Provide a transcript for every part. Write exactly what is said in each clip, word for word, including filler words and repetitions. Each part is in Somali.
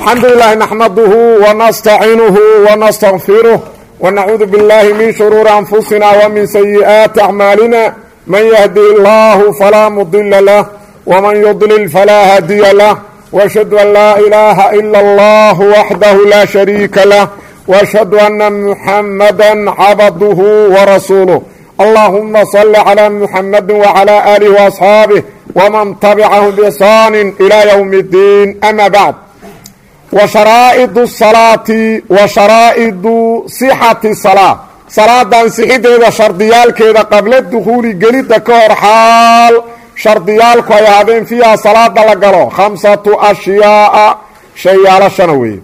الحمد لله نحمده ونستعينه ونستغفره ونعوذ بالله من شرور أنفسنا ومن سيئات أعمالنا من يهدي الله فلا مضل له ومن يضلل فلا هادي له وأشهد أن لا إله إلا الله وحده لا شريك له وأشهد أن محمدا عبده ورسوله اللهم صل على محمد وعلى آله وأصحابه ومن تبعهم بإحسان إلى يوم الدين أما بعد وشرائط الصلاة وشرائط صحة الصلاة صلاة انسحيدة شرطيالكيدا قبل الدخول قليد كور حال شرطيالكو يهدين فيها صلاة لقلو خمسة أشياء شيال شنوي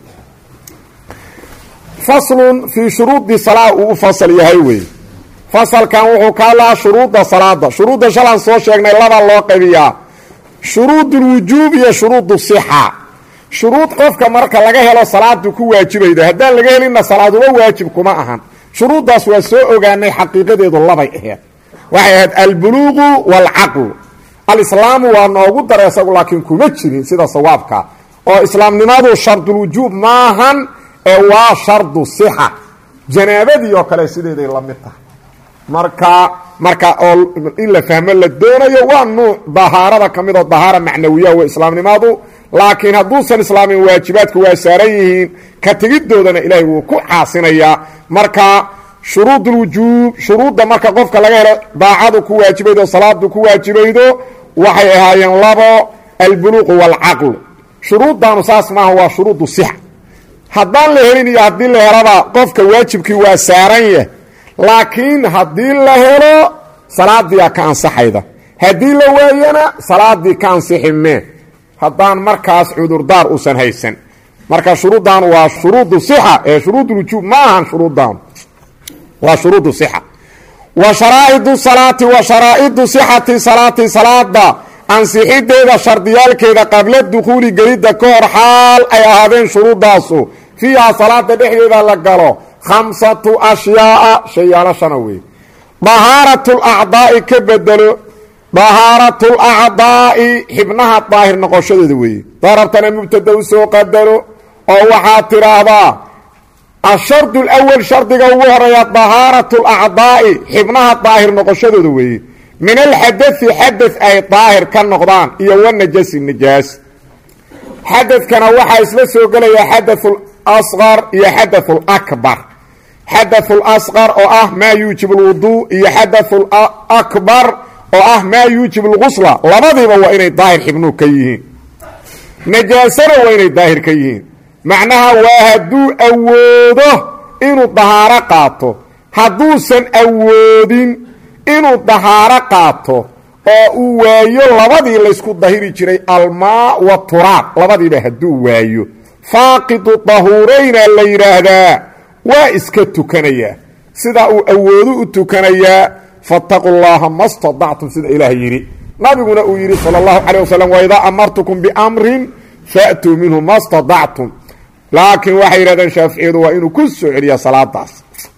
فصل في شروط الصلاة وفصل يهيوي فصل كان وحكالا شروط الصلاة شروط شلان سوشيكنا لبا الله قبيا شروط الوجوب هي شروط الصحة shuruud qofka marka laga helo salaadu ku waajibayda hadaan laga helina salaadu waa waajib kuma ahan shuruudaas waa soo ogaanay xaqiiqadeedu labay ahayd waxay ahayd al-buluugh wal-aql al-islaam waa noogu dareesagu laakiin kuma jirin sida sawaabka oo islaamnimadu shartul wujuub maahan ee waa shartu siha janaabadii oo kale sideeday la mid tahay marka marka oo in la fahmo la doonayo waa nooc dahaarada kamid oo dahaara macnawiya oo islaamnimadu laakiin hadduusan islaamin waajibaadku waa saaran yihiin ka tegidoodana ilaahay wuu ku caasinayaa marka shuruudul wujuub shuruudda marka qofka laga helo daacadu ku waajibaydo salaadu ku waajibaydo waxay ahaayeen labo albuluuq wal-aql shuruuddaanu saas maaha waa shuruudu sixa haddaan la helin iyo haddii la helaba qofka waajibkii waa saaran yahay laakiin haddii la helo salaadiyaa ka ansaxayda haddii la waayana salaadii ka ansiximee haddaan markaas cudurdaar uusan haysan marka shuruuddan waa shuruudu sixa ee shuruudul wujuub ma ahan shuruuddan waa shuruudu sixa wa sharaa'idu salaati wa sharaa'idu sixati salaati salaada ansixideeda shardiyaalkeeda qabla dukhuuli gelidda ka hor xaal ay ahaadeen shuruuddaasu fiiha salaada dhexdeeda la galo khamsatu ashyaaa shayaalo shana wey dahaaratul acdaa'i ka bedelo dahaaratul acdaa'i xibnaha daahir noqoshadooda weeye darabtana mubtada u soo qadaro oo waxaad tidhaahdaa ashardu alawal shardiga ugu horeeya dahaaratul acdaa'i xibnaha daahir noqoshadooda weeye min alxadai xadad ay daahir ka noqdaan iyo wanajasi najaas xadadkana waxaa isla soo gelaya xadathul asqar iyo xadathul akbar xadathul asqar oo ah maa yuujibu lwuduu iyo xadathul akbar oo ah maa yuujib lgusla labadiiba waa inay daahir xibnuhu ka yihiin najaasana waa inay daahir ka yihiin macnaha waa hadduu awoodo inuu dahaaro qaato hadduusan awoodin inuu dahaaro qaato oo uu waayo labadii laysku dahiri jiray almaa wa turaab labadiiba hadduu waayo faaqidu dahuurayna la yidhaahdaa waa iska tukanayaa sidaa uu awoodo u tukanayaa fattaquu llaha ma stadactum sida ilaah yidhi nabiguna uu yidhi sala allahu calayh wasalam waidaa amartukum biamrin faatuu minhu ma stadactum laakiin waxay yidhahdeen shaaficiyadu waa inuu ku soo celiyaa salaadaas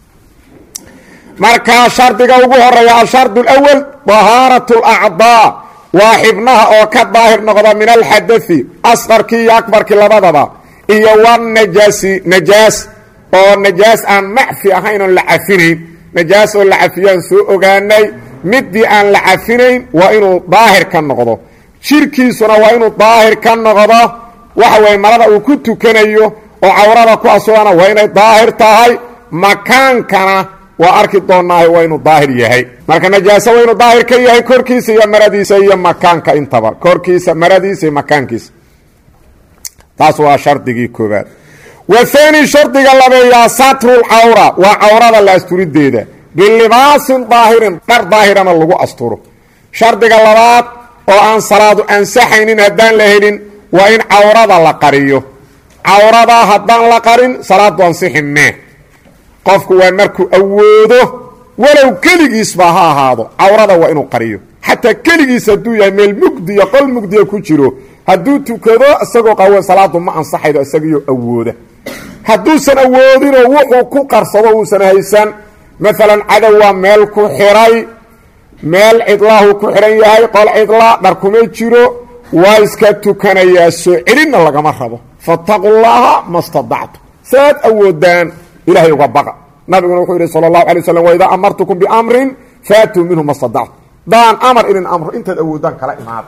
markaa shardiga ugu horeeya ashardu alawal dahaaratu lacdaa waa xibnaha oo ka daahir noqda min alxadai asqarkii iyo akbarkii labadaba iyo wanajaasi najaas oo najaas aan macfi ahayn oon la cafinayn najaas oo la cafiyaan soo ogaanay midii aan la cafinayn waa inuu daahir ka noqdo jirkiisuna waa inuu daahir ka noqdo waxa weye marada uu ku tukanayo oo cawrada ku asugana waa inay daahir tahay makaankana waa arki doonaahay waa inuu daahir yahay marka najaaso waa inuu daahir ka yahay korkiisa iyo maradiisa iyo makaanka intaba korkiisa maradiisa iyo makaankiisa taas waa shardigii koobaad wahaani shardiga labeeyaa satrulcawra waa cawrada la asturideeda bilibaasin daahirin dhar daahirana lagu asturo shardiga labaad oo aan salaadu ansaxaynin haddaan la helin waa in cawrada la qariyo cawrada haddaan la qarin salaadu ansixi mee qofku waa markuu awoodo walow keligiisba ha ahaado cawrada waa inuu qariyo xataa keligiis hadduu yahay meel mugdiya qol mugdiya ku jiro hadduu tukado isagoo qawan salaadu ma ansaxaydo isagiyo awooda hadduusan awoodinoo wuxuu ku qarsado uusan haysan maalan cadow waa meel ku xiray meel cidlaahu ku xihan yahay qol cidla dhar kuma jiro waa iska tukanayaa soo celinna lagama rabo fattaquu llaha ma stadactu saad awoodaan ilaahay uga baqa nabiguna wuxuu yidhi sala allahu alay wasalam waidaa amartukum biamrin faatuu minhu ma stadactu daan amar inin amro intaad awoodaan kala imaada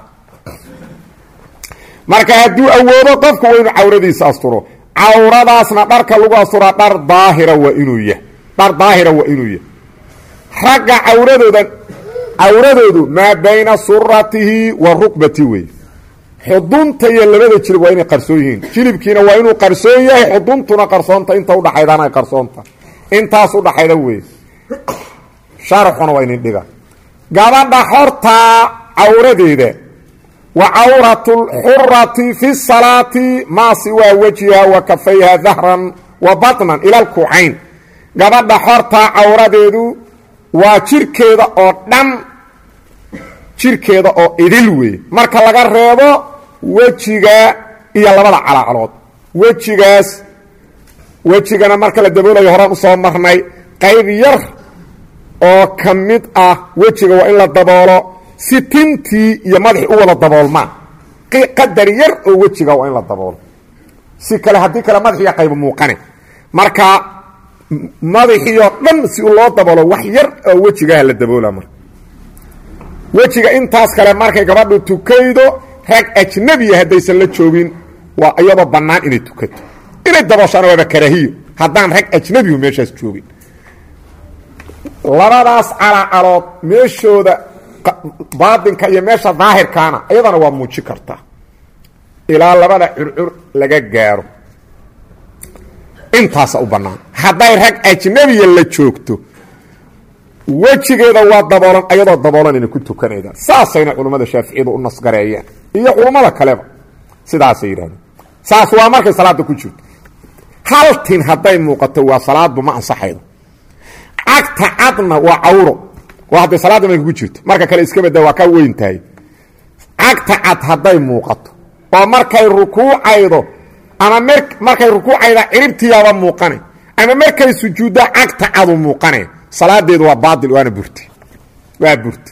marka hadduu awoodo qofku waa inuu cawradiisa asturo cawradaasna dharka lagu asturaa dhar daahira waa inuu yahay dhar daahira waa inuu yahay ragga cawradooda cawradoodu maa bayna suratihi wa rukbati wey xudunta iyo labada jilib waa inay qarsoon yihiin jilibkiina waa inuu qarsoon yahay xuduntuna qarsoonta inta udhaxaydana ay qarsoonta intaas udhaxayda wey sharxuna waa inin dhiga gabadha xortaa cawradeeda wa cawratu lxurati fi salaati maa siwaa wajhiha wa kafayha dahran wa batnan ila lkucayn gabadha xortaa cawradeedu waa jirkeeda oo dhan jirkeeda oo idil wey marka laga reebo wejiga iyo labada calaacalood wejigaas wejigana marka la daboolayo horaan usoo marnay qayb yar oo ka mid ah wejiga waa in la daboolo si tintii iyo madaxii u wada daboolmaan qadar yar oo wejiga waa in la daboolo si kale haddii kale madaxiiya qayb muuqane marka madaxiioo dhan si loo daboolo wax yar oo wejigaha la daboola marka wejiga intaas kale markay gabadhu tukaydo rag ajnabiya haddaysan la joogin waa iyadoo bannaan inay tukato inay dabooshaana waaba karaahiyo haddaan rag ajnabihu meeshaas joogin labadaas calacalood meeshooda baatinka iyo meesha daahirkaana iyadana waa muuji kartaa ilaa labada curcur laga gaaro intaasa u bannaan hadday rag ajnabiya la joogto wejigeeda waa daboolan ayadoo daboolan inay ku tukanayda saasayna culummada shaaficiyadu u nasgareeyeen iyo culummada kaleba sidaasay yidhahdeen saas waa markay salaada ku jirto hal tin hadday muuqato waa salaadbu ma ansaxaydo cagta cadna waa cawro waa hadday salaadda markay ku jirto marka kale iska badda waa ka weyn tahay cagta cad hadday muuqato oo markay rukuucaydo ama markay rukuucayda ciribtiyaaba muuqane ama markay sujuudda cagta cadu muuqane salaadeedu waa baail waana burti waa burti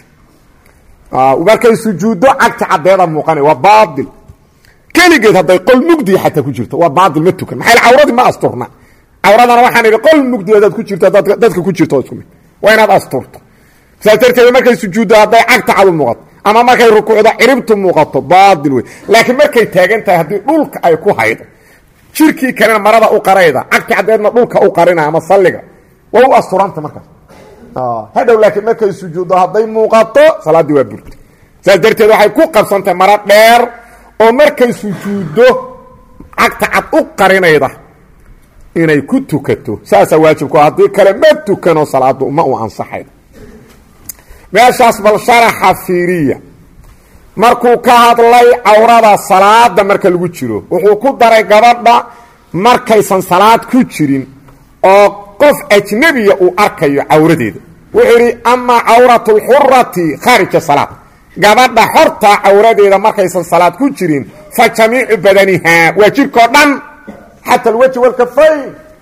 markay sujuuddo cagta caddeeda muuqana waa baail keligeed hadday qol mugdiya xataa ku jirto waa baail ma tukan maxay cawradii ma asturna cawradana waxaan idhi qol mugdiya hadaad ku jirto dadka ku jirto isku mid waa inaad asturto saas darteed markay sujuuddo hadday cagta cadu muuqato ama markay rukuucdo ciribtu muuqato baail wey laakiin markay taagan tahay haddii dhulka ay ku haydo jirkii kalena marada u qarayda cagta caddeedna dhulka u qarina ama salliga waa u asturanta markaas hadhow laakiin markay sujuuddo hadday muuqato salaaddii waa burti saas darteed waxay ku qabsantahay maro dheer oo markay sujuuddo cagta cad u qarinayda inay ku tukato saasaa waajibku haddii kale ma tukano salaaddu ma u ansaxaydo meeshaas bal sharaxa fiiriya markuu ka hadlay cawrada salaada marka lagu jiro wuxuu ku daray gabadha markaysan salaad ku jirin oo qof ajnabiya uu arkayo cawradeeda wuxuu yidhi amaa cawratu lxurati khaarija salaad gabadha xorta cawradeeda markaysan salaad ku jirin fa jamiicu badanihaa waa jirkao dhan xata alwejhi walkafayn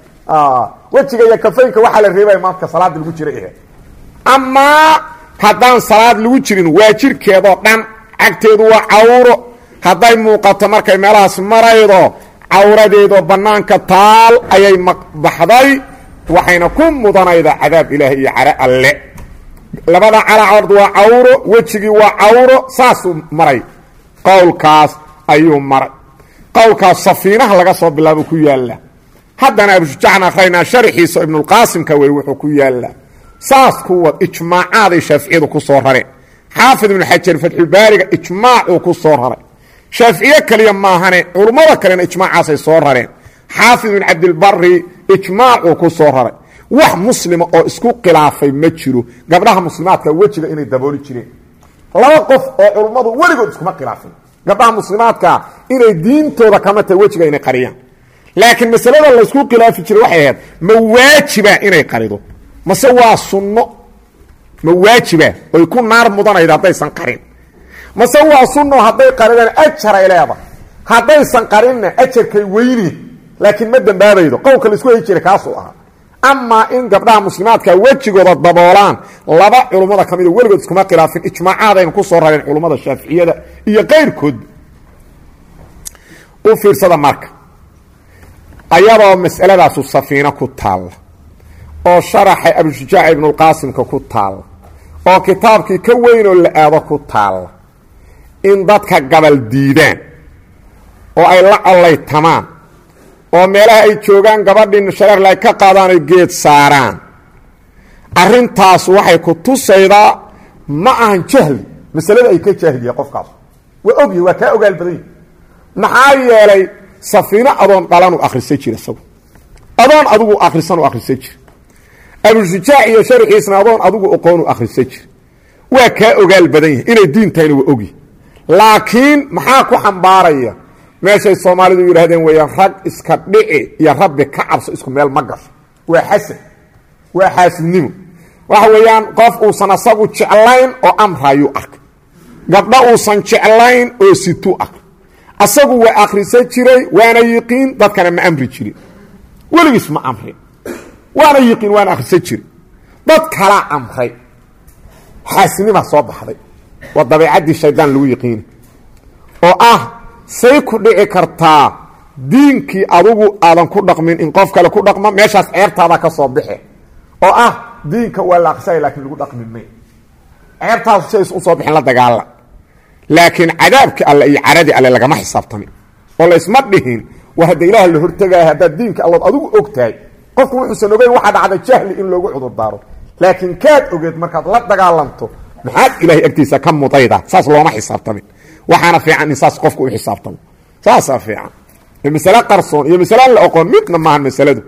wejiga iyo kafaynka waxaa la reebaya marka salaada lagu jira ahe amaa haddaan salaad lagu jirin waa jirkeedoo dhan cagteedu waa cawro hadday muuqato markay meelahaas maraydo cawradeedoo bannaanka taal ayay baxday waxayna ku mudanaydaa cadaab ilaahi iyo cara alle labada calacood waa cawro wejigii waa cawro saasuu maray qowlkaas ayuu maray qowlkaas safiinaha laga soo bilaabo ku yaalla haddana abushujaacna akhraynaa sharxiisa ibnulqaasimka wey wuxuu ku yaallaa saas kuwad ijmaacaaday shaaficiyadu ku soo rareen xaafid ibnu xajar fatxulbaariga ijmaacuu ku soo raray shaaficiye kaliya maahane culummada kalena ijmaacaasay soo rareen xaafid ibn cabdilbari ijmaacuu ku soo raray wax muslima oo isku khilaafay ma jiro gabdhaha muslimaadka wejiga inay dabooli jireen laba qof oo culummadu weligood iskuma khilaafin gabdhaha muslimaadka inay diintooda kama tahay wejiga inay qariyaan laakiin masalada laysku khilaafi jiray waxay ahayd ma waajiba inay qarido mase waa sunno ma waajiba oy ku naar mudanayda haddaysan qarin mase waa sunno hadday qaridaan ajaray leeda haddaysan qarinna ajarkay weyni laakiin ma dambaabaydo qowlka laisku heli jiray kaasuu ahaa amaa in gabdhaha muslimaadka wejigooda daboolaan laba culummada ka mida weligood iskuma khilaafin ijmaacaadayna ku soo rareen culummada shaaficiyada iyo qayrkood u fiirsada marka ayadoo mas'aladaasu safiina ku taalla oo sharaxa abushujaac ibnulqaasimka ku taalla oo kitaabkii ka weynoo la aado ku taalla in dadka gabal diidaan oo ay la collaytamaan oo meelaha ay joogaan gabadhiina shareerla ay ka qaadaan ay geed saaraan arrintaas waxay ku tusaydaa ma ahan jahli masalada ay ka jaahiliya qofkaas waa ogyahy waa kaa ogaal badan yahi maxaa yeelay safiino adoon dhalan u akhrisan jira isagu adoon adigu akhrisan u akhrisan jira abushujaac iyo sharxiisna adoon adigu oqoon u akhrisan jira waa kaa ogaal badan yahi inay diin tahayna waa ogyahy laakiin maxaa ku xambaaraya meeshay soomaalidu yidhaahdeen weeyaan rag iska dhici iyo rabbi ka cabso isku meel ma gasho waa xasan waa xaasidnimo waxa weeyaan qof uusan asagu jeclayn oo amrayuu arkay gabdho uusan jeclayn oo situu arkay asagu waa akhrisan jiray waana yiqiin dadkana ma amri jirin weligiis ma amrin waana yiqiin waana akhrisan jiray dad kalaa amray xaasidnimaa soo baxday waa dabeecaddii shaydaan lagu yiqiini oo ah say ku dhici kartaa diinkii adugu aadan ku dhaqmin in qof kale ku dhaqmo meeshaas ceebtaada ka soo bixe oo ah diinka waa la aqsay laakiin lagu dhaqmin may ceebtaas say u soo bixin la dagaala laakiin cadaabkii alle iyo caradii alle lagama xisaabtamin oo la isma dhihin war hadda ilaah la hortagaaya haddaad diinka allood adigu og tahay qofku wuxuusan ogeyn waxaa dhacda jahli in loogu cudur daaro laakiin kaad ogeed markaad la dagaalanto maxaad ilaahay agtiisa ka mudayda saas looma xisaabtamin waxaana fiican in saas qofku u xisaabtamo saasaa fiican masale qarsoon iyo masale aan la oqoon midna maahan masaladu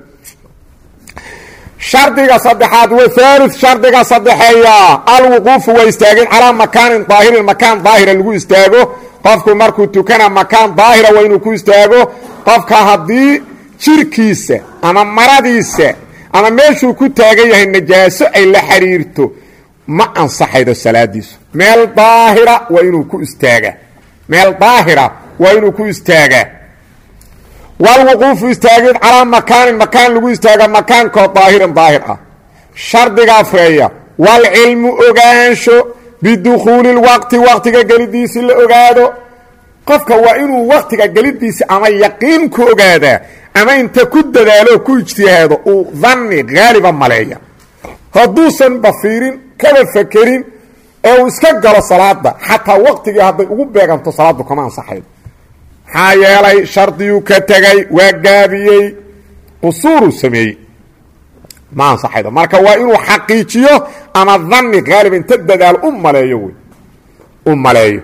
shardiga saddexaad wahaali shardiga saddexeeya alwuquufu waa istaagin calaa makaanin daahirin makaan daahira lagu istaago qofku markuu tukana makaan daahira waa inuu ku istaago qofka haddii jirkiisa ama maradiisa ama meeshuu ku taagan yahay najaaso ay la xiriirto ma ansaxaydo salaadiisu meel daahira waa inuu ku istaagaa meel daahira waa inuu ku istaagaa walwuquufu istaagid calaa makaanin makaan lagu istaaga makaankoo daahirin daahir ah shardiga afreeya walcilmu ogaansho bidukhuuli lwaqti waqtiga gelidiisi la ogaado qofka waa inuu waqtiga gelidiisi ama yaqiin ku ogaadaa ama inta ku dadaalo ku ijtihaado uu danni haaliba maleeya hadduusan bafiirin kaba fakerin ee uu iska galo salaada xataa waqtigii hadday ugu beeganto salaaddu kama ansaxaydo maxaa yeelay shardiyuu ka tegay waa gaabiyey qusuuruu sameeyey ma ansaxaydo marka waa inuu xaqiijiyo ama danni haaliba inta dadaal u maleeyo wey u maleeyo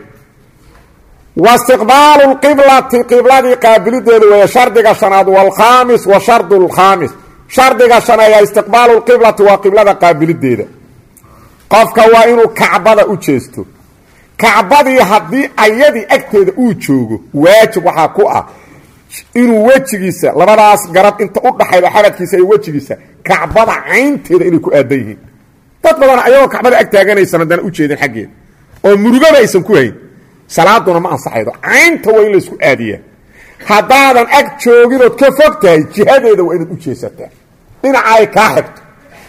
waistiqbaalu lqiblati qibladii qaabilideedu weeye shardiga shanaad waalkhaamis wa shardu lkhaamis shardiga shaneeya istiqbaalu lqiblati waa qiblada qaabilideeda qofka waa inuu kacbada u jeesto kacbadii haddii ayadii agteeda uu joogo waajib waxaa ku ah inuu wejigiisa labadaas garab inta u dhaxayda xabadkiisa iyo wejigiisa kacbada caynteeda inay ku aadan yihiin dad badan ayagoo kacbada ag taaganaysan haddana u jeedin xaggeeda oo murugaba aysan ku hayn salaaduna ma ansaxaydo caynta waa in laysku aadiyaa haddaadan ag jooginood ka fog tahay jihadeeda waa inaad u jeesataa dhinaca ay kaa xigto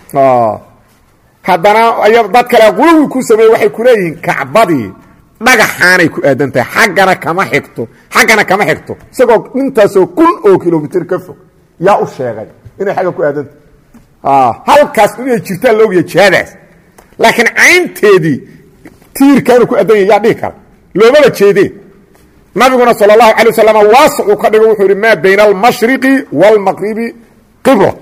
haddana ay dad kale quluwi ku sameeye waxay ku leeyihiin kacbadii dhagaxaanay ku aadan tahay xaggana kama xigto xaggana kama xigto isagoo intaasoo kun oo kilomitr ka fog yaa u sheegay inay xagga ku aadan tahay halkaas inay jirtaan la ogyahay jihadaas laakiin caynteedii tiirkaanu ku aadan yahay yaa dhihi kara loomaba jeedee nabiguna sala allahu calay wasalam waasicuu ka dhigo wuxuu yidhi maa bayna almashriqi waalmaqribi qibla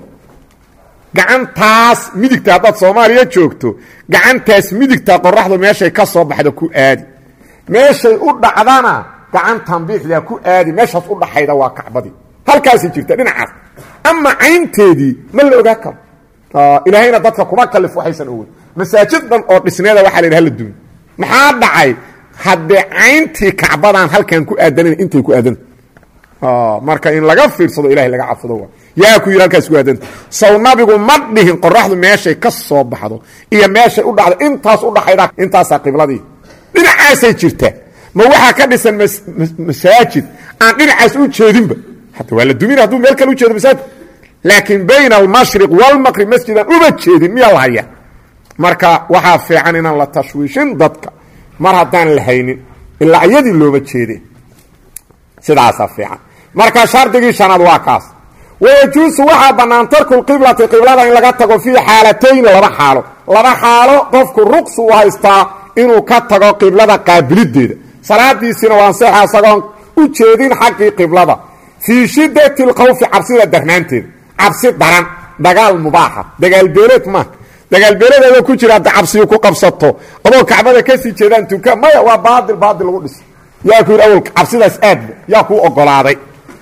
gacantaas midigta haddaad soomaaliya joogto gacantaas midigta qoraxdu meeshay ka soo baxda ku aadi meeshay u dhacdana gacantan biixdaa ku aadi meeshaas u dhaxayda waa kacbadii halkaasay jirta dhinacaas ama caynteedii ma la ogaa karo ilaahayna dadka kuma kalif waxaysan ogeyn masaajid dhan oo dhisneeda waxaa la yidhi hala dumin maxaa dhacay haddee cayntii kacbadan halkan ku aadanan intay ku aadanta marka in laga fiirsado ilahay laga cabsado waa yaa ku yidhi halkaas ku aadanta saw nabigu ma dhihin qoraxdu meeshay ka soo baxdo iyo meeshay u dhacdo intaas u dhaxayda intaasaa qibladii dhinacaasay jirtaa ma waxaa ka dhisan masaajid aan dhinacaas u jeedinba hata waa la dumin hadduu meel kale u jeedo masaajid laakiin bayna almashriq waalmaqrib masjidan uma jeedin miyaa la hayaa marka waxaa fiican inaan la tashwiishin dadka mar haddaan la haynin ilaa iyadii looma jeedeen sidaasaa fiican marka shardigii shanaad waa kaas wayajuusu waxaa bannaan tarkulqiblati qiblada in laga tago fii xaalatayn laba xaalo laba xaalo qofku ruqsu u haystaa inuu ka tago qiblada qaabilideeda salaadiisina waa ansaxa isagoon u jeedin xaggii qiblada fii shiddati lkhawfi cabsida darnaanteeda cabsi daran dagaal mubaaxa dagaalbeeleed maaha dagaalbeeleed ku jira hadda cabsiyu ku qabsato adoo kacbada kasii jeedaan tuka maya waa baadil baadil lagu dhis yaa ku yidhi awal cabsidaas aad yaa kuu ogolaaday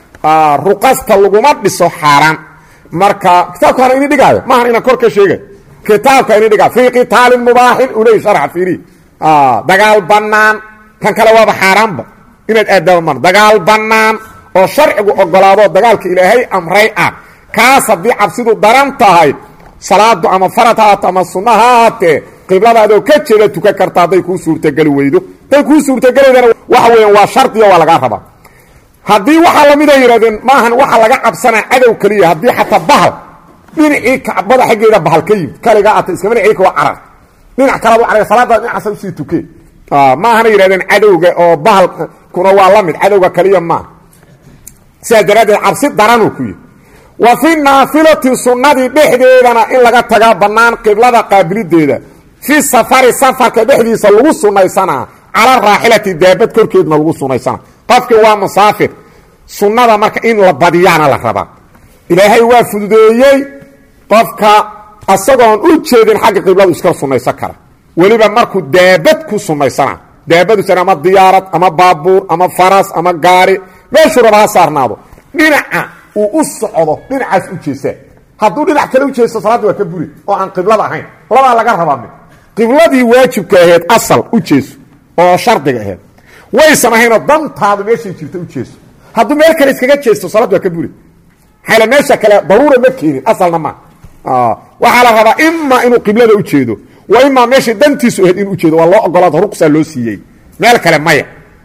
ruqasta laguma dhiso xaaraan marka kitaabka hana ini dhigaayo maahan inaan kor ka sheegay kitaabka ini dhigaayo fii qitaalin mubaaxin uley sharxa fiiri dagaal bannaan kan kale waaba xaaraanba inaad aadaba mar dagaal bannaan oo sharcigu ogolaado dagaalka ilaahay amray ah kaas haddii cabsidu daran tahay salaadu ama farad haato ama sunna ha haatee qibladaadoo ka jeeda tukan karta hadday kuu suurtageli weydo hadday kuu suurtagelaydana waxa weeyaan waa shardiyo waa lagaa rabaa haddii waxaa lamid ay yidhahdeen maahan waxaa laga cabsanaa cadow keliya haddii xataa bahal dhinacii kacbada xaggeeda bahal ka yimid kaligaa ata iskama dhinaciika waa carar dhinac kalaad u carar salaadaad dhinacaasa usii tukee maahana yidhahdeen cadowga oo bahalkuna waa la mid cadowga kaliya maaha sidaas daraaddeed cabsi daranuu ku yihi wa fi naafilati sunnadii dhexdeedana in laga tagaa bannaan qiblada qaabilideeda fi safari safarka dhexdiisa lagu sunnaysanaa cala raaxilati daabad korkeedna lagu sunnaysana qofkii waa musaafir sunnada marka in la badiyaana la rabaa ilaahay waa fududeeyey qofka asagoon u jeedin xagga qibladu iska sunnaysan kara weliba markuu daabad ku sunnaysana daabadusana ama diyaarad ama baabuur ama faras ama gaari meeshuu raba ha saarnaado dhinaca uu u socdo dhinacaas u jeestaa hadduu dhinac kale u jeesto salaadda waa ka buri oo aan qiblada ahayn labaa laga rabaa mid qibladii waajibka ahayd asal u jeeso oo shardiga ahayd waysan ahaynoo dantaadu meeshay jirta u jeeso hadduu meel kale iskaga jeesto salaad waa ka buri maxaa meesha kale daruura ma keenin asalna ma waxaa la rabaa imaa inuu qiblada u jeedo wa imaa meeshay dantiisu ahayd inuu ujeedo waa loo ogolaado ruqsaa loo siiyey meel kale maya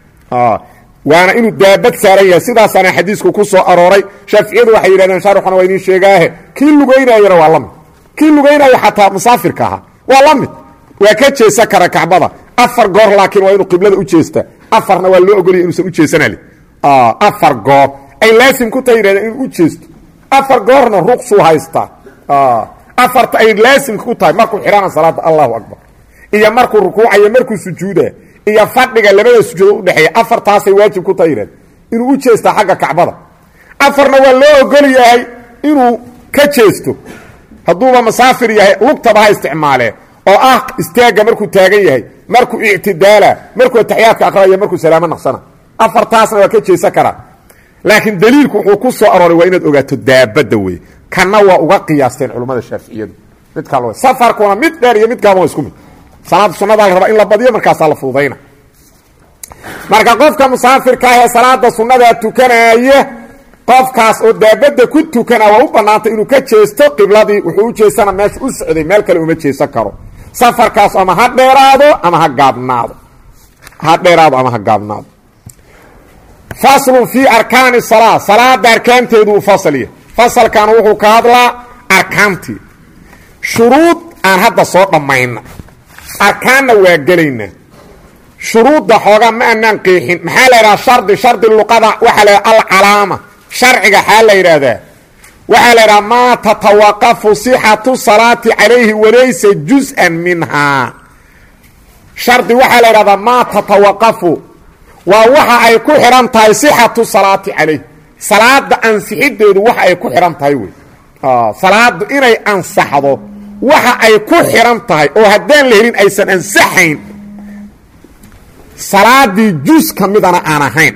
waana inuu daabad saaran yahay sidaasaana xadiisku ku soo arooray shaaficiyadu waxay yidhahdeen shaarixuna waa idiin sheegaahe kii lugaynayana waa la mid kii lugaynaya xataa musaafirka ahaa waa la mid waa ka jeesan kara kacbada afar goor laakiin waa inuu qiblada u jeestaa afarna waa loo ogolaya inuusan u jeesanali afar goor ay laasim ku tahay yidhahdeen inuu u jeesto afar goorna ruqsuu haystaa afarta ay laasimka ku tahay markuu xidhana salaada allahu akbar iyo markuu rukuucayo markuu sujuuda iyo fadhiga labada sujuudo udhexeeya afartaasay waajib ku tahay yidhahdeen inuu u jeestaa xagga kacbada afarna waa loo ogol yahay inuu ka jeesto hadduuba musaafir yahay lugtaba ha isticmaalee oo ah istaagga markuu taagan yahay markuu ictidaala markuu ataxiyaadka aqraya markuu salaamo naqsana afartaasna waa ka jeesan karaa laakiin daliilku wuxuu ku soo arooray waa inaad ogaato daabadda wey kana waa uga qiyaasteen culummada shaaficiyadu mid kale safarkuna mid dheer iyo mid gaaban waa isku mid salaada sunnada la rabaa in la badiyo markaasaa la fududayna marka qofka musaafirka ah ee salaada sunnadaa tukanaya qofkaas oo daabadda ku tukana waa u bannaantay inuu ka jeesto qibladii wuxuu u jeesana meesha u socday meel kale uma jeesan karo safarkaas ama ha dheeraado ama ha gaabnaado ha dheeraado ama ha gaabnaado faslun fii arkaani salaa salaada arkaanteedu uu fasaliya fasalkan wuxuu ka hadlaa arkaantii shuruud aan hadda soo dhammayna arkaanna waa gelaynaa shuruudda xoogaa ma anaan qeexin maxaa la yidhaha shardi shardi luqada waxaa la yidhaha alcalaama sharciga xaa la yidhaahdaa waxaa la yidhaha maa tatawaqafu sixatu salaati calayhi walaysa juz-an minhaa shardi waxaa la yidhahdaa maa tatawaqafu waa waxa ay ku xidhan tahay sixatu salaati calayh salaada ansixideedu waxa ay ku xidhan tahay wey salaadu inay ansaxdo waxa ay ku xidhan tahay oo haddaan la helin aysan ansaxayn salaadii juz ka midana aan ahayn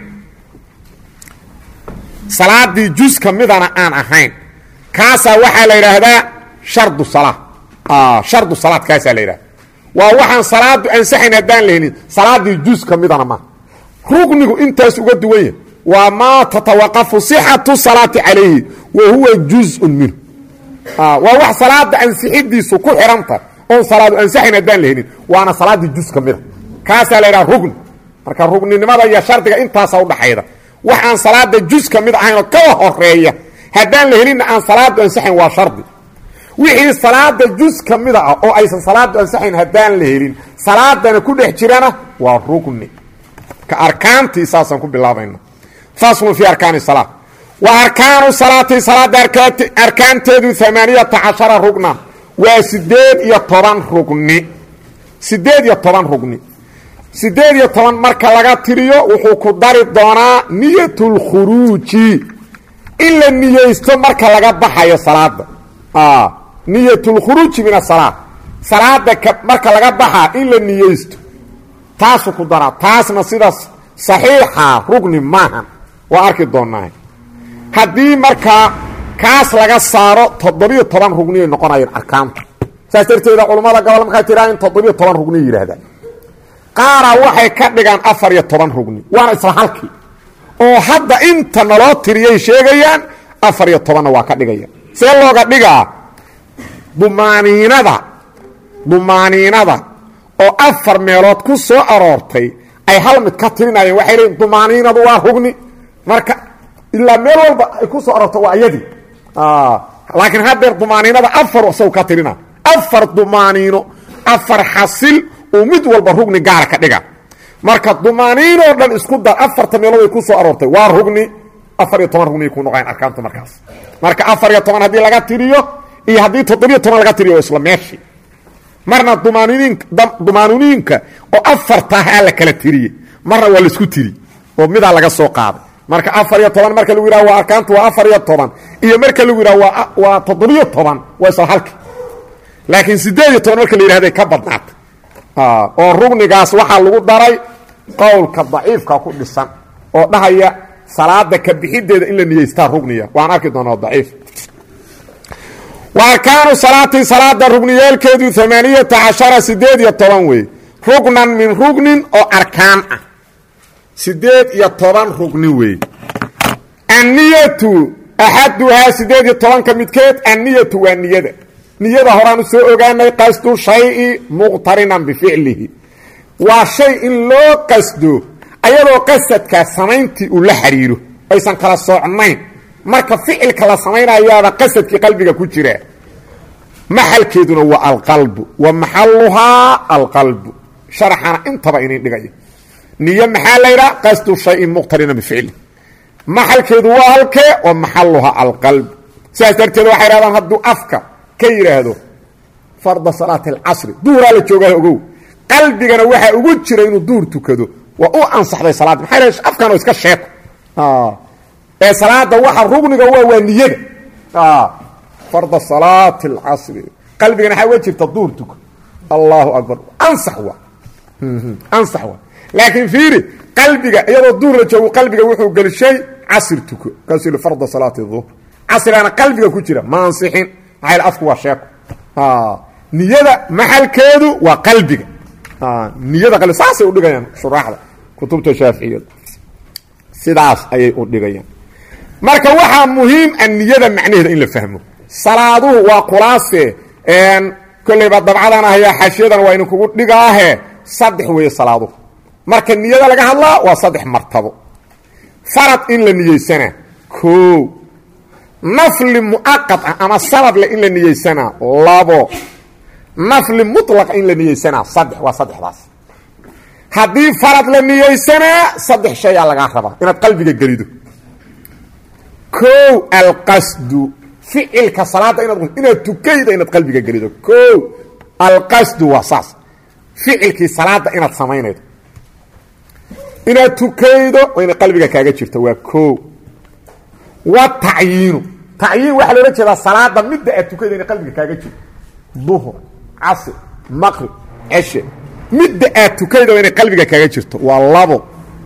salaadii juz ka midana aan ahayn kaasaa waxaa la yidhaahdaa shardu salaa shardu salaad kaasaa la yidhahda waa waxaan salaadu ansaxayn haddaan la helin salaadii juz ka midana ma rugnigu intaas uga duwan yahay waa maa tatawaqafu sixatu salaati calayhi wa huwa juz-un minhu waa wax salaada ansixidiisu ku xidhan tahay oon salaadu ansaxayn haddaan la helin waana salaadii juz ka mida kaasaa la yidhaha rugni marka rugninimada iyo shardiga intaasa udhaxayda wax aan salaada juz ka mid ahaynoo kala horeeya haddaan la helinna aan salaadu ansaxayn waa shardi wixii salaada juz ka mida ah oo aysan salaadu ansaxayn haddaan la helin salaadana ku dhex jirana waa rugni ka arkaantii saasaan ku bilaabayna faslun fii arkaani salaa wa arkaanu salaati salaada arkaanteedu amaaniyata cashara rugna waa sideed iyo toban rugni sideed iyo toban rugni sideed iyo toban marka laga tiriyo wuxuu ku dari doonaa niyatulkhuruuji in la niyeysto marka laga baxayo salaada niyatulkhuruuji min asalaad salaada marka laga baxaa in la niyeysto taasuu ku daraa taasna sidaas saxiixa rugni maahan waa arki doonaa haddii markaa kaas laga saaro toddobiyo toban rugniay noqonayeen arkaanta saas darteeda culammada gobol markay tiraa in toddobiyo toban rugniy yidhaahdaan qaara waxay ka dhigaan afar iyo toban rugni waana isla halkii oo hadda inta naloo tiriyay sheegayaan afar iyo tobanna waa ka dhigaya see looga dhigaa dumaaniinada dumaaniinada oo afar meelood ku soo aroortay ay hal mid ka tirinayeen waxay leeyiin dumaaniinadu waa rugni marka ilaa meel walba ay ku soo aroorto waa iyadii laakiin haddeer dumaaniinada afar isagu ka tirina afar dumaaniino afar xasil uu mid walba rugni gaara ka dhiga marka dumaaniinoo dhan isku dar afarta meelood ay ku soo aroortay waa rugni afar iyo toban rugniay ku noqoyn arkaanta markaas marka afar iyo toban haddii laga tiriyo iyo haddii toddobiyo toban laga tiriyo isla meeshii marna dumaaniniinka dumaanuniinka oo afartaha la kala tiriyey marna waa laisku tiri oo midaa laga soo qaaday marka afar iyo toban marka lagu yidhaha waa arkaantu waa afar iyo toban iyo marka lagu yidhaha waa waa toddobiyo toban waa isla halki laakiin siddeed iyo toban marka la yidhahday ka badnaata oo rugnigaas waxaa lagu daray qowlka daciifka ku dhisan oo dhahaya salaada ka bixideeda in la niyeystaa rugniya waan arki doonaa daciif wa arkaanu salaati salaada rugniyeelkeedu amaaniyata cashara sideed iyo toban wey rugnan min rugnin oo arkaan ah sideed iyo toban rugni wey anniyatu axaduhaa sideed iyo tobanka midkeed anniyatu waa niyada niyada horaan u soo ogaanay qasdu shayi muqtarinan bificlihi waa shay in loo qasdo ayadoo qasadkaa samayntii uu la xiriiro aysan kala soocnayn marka ficilka la samaynayaaba qasadkii qalbiga ku jira maxalkeeduna waa alqalbu wa maxaluhaa alqalbu sharaxana intaba inin dhigayo niyo maxaa laydhaa qasdu shayin muqtarinan bificlihi maxalkeedu waa halkee wa maxaluhaa alqalbu sidaas darteed waxay hahdaan hadduu afka ka yidhaahdo farda salaati alcasri duuraa la joogaa ogow qalbigana waxaa ugu jira inuu duur tukado waa u ansaxday salaadda maxaa yh afkan oo iska sheeko ee salaada waxa rugniga waa waa niyada farda salaati alcasri qalbigana waxaa uga jirta duur tuko allahu akbar ansax waa ansax waa laakiin fiiri qalbiga iyadoo duur la joogo qalbiga wuxuu gelshay casr tuko kaasuu farda salaati duhr casrigana qalbiga ku jira ma ansixin maxaa afku waa sheeko niyada maxalkeedu waa qalbiga niyada qalbi saasay u dhigayaan shuraaxda kutubta shaaficiyada sidaas ayay u dhigayaan marka waxaa muhiim ah niyada macnaheeda in la fahmo salaaduhu waa khulaase kolleyba dabcadan ahayaa xashiyadana waa idinkugu dhigaahe saddex weeye salaaduhu marka niyada laga hadlaa waa saddex martabo farad in la niyeysanaa koo nafli muaqad ah ama sanad leh in la niyeysanaa labo nafli muطlaqa in la niyeysanaa saddex waa saddexdaas haddii farad la niyeysanaa saddex shayaa lagaa rabaa inaad qalbiga gelido kow alqasdu ficilka salaada inaad inaad tukayda inaad qalbiga gelido kow alqasdu waa saas ficilkii salaada inaad samaynaydo inaad tukaydo waa inay qalbiga kaaga jirto waa kow wa tacyiinu tacyiin waxaa loola jeedaa salaada midda aad tukaydo inay qalbiga kaaga jirto duhr casr maqrib ceshe midda aad tukaydo inay qalbiga kaaga jirto waa labo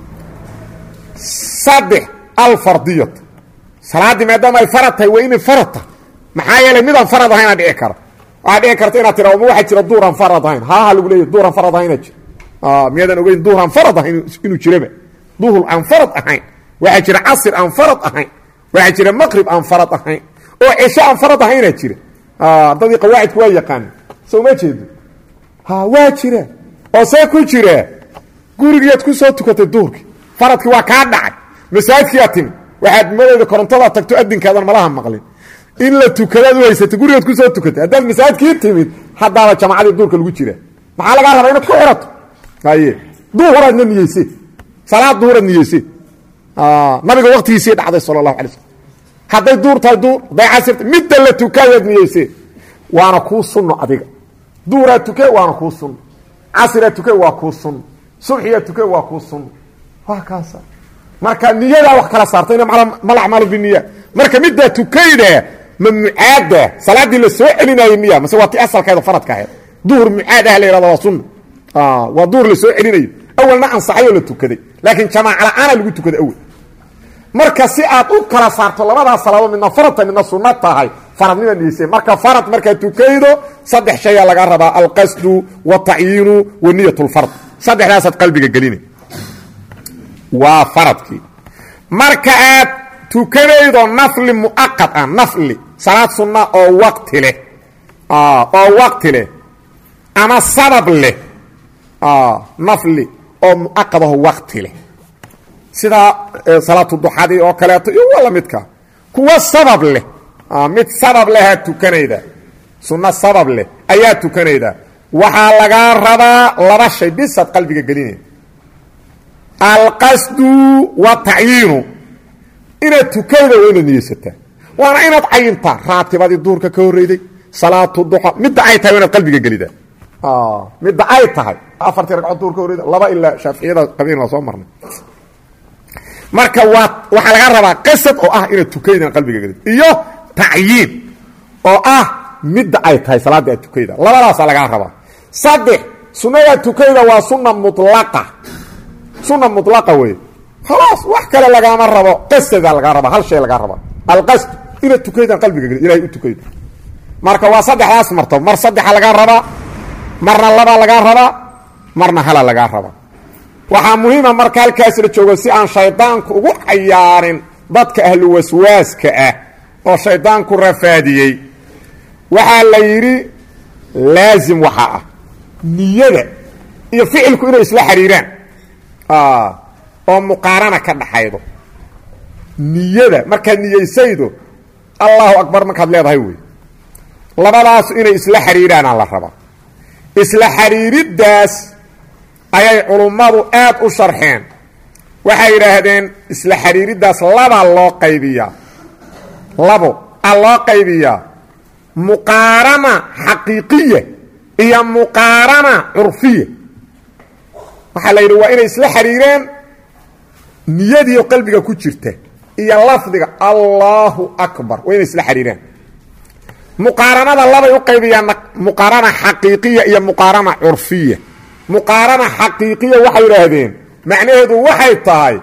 saddex alfardiyat salaaddii maadaama ay farad tahay waa inay farad tahay maxaa yeelay midaan farad ahaynaa dhici kara waxaa dhici karta inaad tira ma waxaa jira duuran farad ahayn haaha lagu leeyahy duuran farad ahaynaa jira miyaadan ogeyn duhr aan farad ahayn inuu jiraba duhr aan farad ahayn waxaa jira casr aan farad ahayn waxaa jira maqrib aan farad ahayn oo cisho aan farad ahaynaa jira dadii qawaacidku waa yaqaan soo ma jeedo ha waa jira oo see ku jira gurigiiad ku soo tukatay duhurkii faradkii waa kaa dhacay masaajidkiiaa timi waxaad madooda korontada tagto adinkaadan malaha maqlin in la tukadaad u haysatay gurigaad ku soo tukatay haddaad masaajidkii timid haddaaba jamacadii duurka lagu jira maxaa lagaa rabaa inaad ku xirato haye duhuraadna niyeyse salaad duhuraad niyeyse nabiga waqtigiisii dhacday sala allahu alay slm hadday duur tahay duur hadday casirta midda la tukayaad niyeysee waana kuu sunno adiga duuraa tuke waana kuu sunno casira tuke waa kuu sunno subxiya tuke waa kuu sunno waa kaasa marka niyadaa wax kala saartayna mal acmaalu biniya marka middaa tukayda ma mucaada salaadii la soo celinayay miya mase waa ti asalkeeda faradka ahayd duhur mucaad ah la yihahdo waa sunno waa duhur la soo celinayo awalna ansaxayoo la tukaday laakiin jamaaca la-aana lagu tukaday awal marka si aad u kala saarto labadaas salaadood midna faradta midna sunna tahay faradnima niise marka farad markaa tukaydo saddex shaya laga rabaa alqasdu watacyiinu wa niyat lfard saddexdaasaad qalbiga gelina waa faradkii marka aad tukanaydo nafli muaqad ah nafli salaad sunna oo waqti leh oo waqti leh ama sabab leh nafli oo muaqad ah waqti leh sida salaatu duxadii oo kaleeto iyo wala midka kuwa sabab leh mid sabab leh tukanayda sunna sabab leh ayaa tukanayda waxaa laga rabaa laba shay bisad qalbiga gelinay alqasdu wa ta'yiinu inaad tukayda wayna niyeysataa waana inaad cayintaa raatibadii duurka ka horreeyay salaatu duxa midda ay tahay inaad qalbiga gelidaa ah midda ay tahay afartii ragcad duurka horreeyay laba ilaa shaafiiciyada qabeen waa soo marnay marka waa waxa laga rabaa qasad oo ah inaad tukayda qalbiga gelid iyo ta'yiin oo ah midda ay tahay salaada tukayda labadaas laga rabaa saddex sunnada tukayda waa sunna mutlaqa sunna mutlaqa way خلاص wax kale laga ma rabo qasad laga rabo hal shay laga rabo alqasd ila tukayda qalbiga gelid ilaahay u tukayda marka waa saddexdaas marto mar saddex laga raba marna laba laga raba marna hal laga raba waxa muhiim ah marka halkaas la joogo si aan shaydaanku ugu cayaarin dadka ahlu waswaaska ah oo shaydaanku rafaadiyay waxa la yiri laazim waxa ah niyada iyo ficilku inay isla xiriiraan ah oo muqaarana ka dhaxaydo niyada marka niyeysaydo Allahu akbar marka leedahay way labadaas inay isla xiriiraan la raba isla xiriiridaas ayay culumadu aad u sharxeen waxay yiraahdeen isla xiriiridaas laba loo qaybiyaa labo loo qaybiyaa muqaarana xaqiiqiye iyo muqaarana urfiye waxa la yiri waa inay isla xiriireen niyadii qalbiga ku jirta iyo lafdiga Allahu akbar waa inay isla xiriireen muqaaranada laba u qaybiyaan muqaarana xaqiiqiye iyo muqaarana urfiye muqaarana xaqiiqiye waxay yiraahdeen macnaheedu waxay tahay